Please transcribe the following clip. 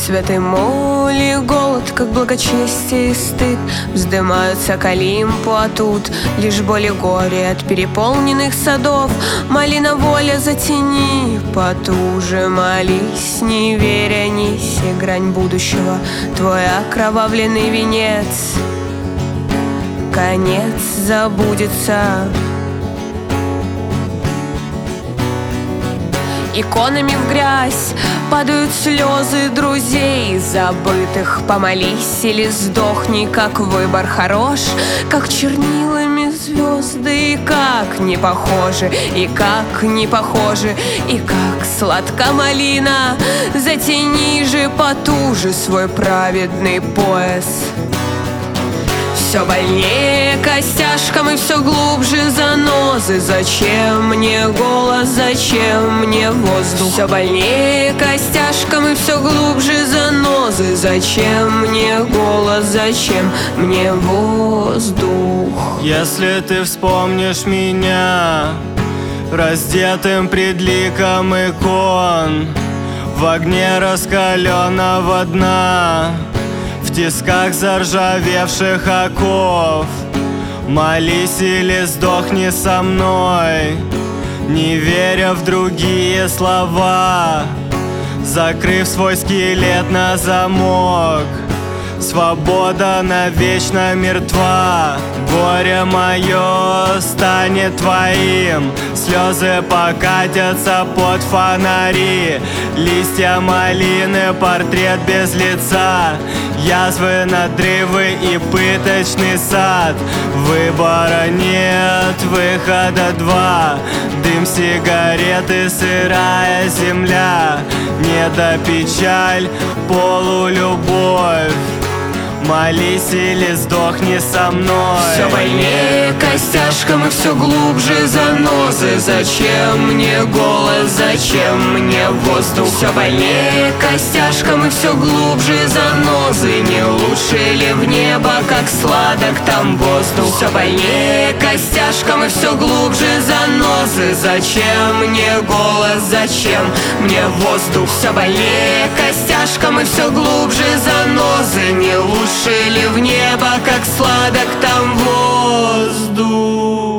Святой моли голод, как благочестие и стыд, вздымаются к Олимпу, а тут лишь боль и горе от переполненных садов. Малина воля затяни, потуже молись, не веря, неси грань будущего, твой окровавленный венец. Конец забудется. Иконами в грязь падают слезы друзей забытых. Помолись или сдохни, как выбор хорош, как чернилами звезды, и как не похожи, и как не похожи, и как сладка малина. Затяни же потуже свой праведный пояс. Все больнее костяшкам и все глубже занозы. Зачем мне голос, зачем мне воздух? Все больнее костяшкам и все глубже занозы. Зачем мне голос, зачем мне воздух? Если ты вспомнишь меня раздетым пред ликом икон, в огне раскаленного дна, в тисках заржавевших оков, молись или сдохни со мной, не веря в другие слова, закрыв свой скелет на замок. Свобода навечно мертва, горе мое станет твоим, слезы покатятся под фонари, листья малины, портрет без лица, язвы, надрывы и пыточный сад. Выбора нет, выхода два, дым сигареты, сырая земля, недопечаль, полулюбовь. Молись или сдохни со мной. Все больнее костяшкам и все глубже занозы. Зачем мне голос, зачем мне воздух? Все больнее костяшкам и все глубже занозы. Не лучше ли в небо, как сладок там воздух? Все больнее костяшкам и все глубже занозы. Зачем мне голос, зачем мне воздух? Все больнее костяшкам и все глубже занозы. Не лучше ли в небо, как сладок там воздух?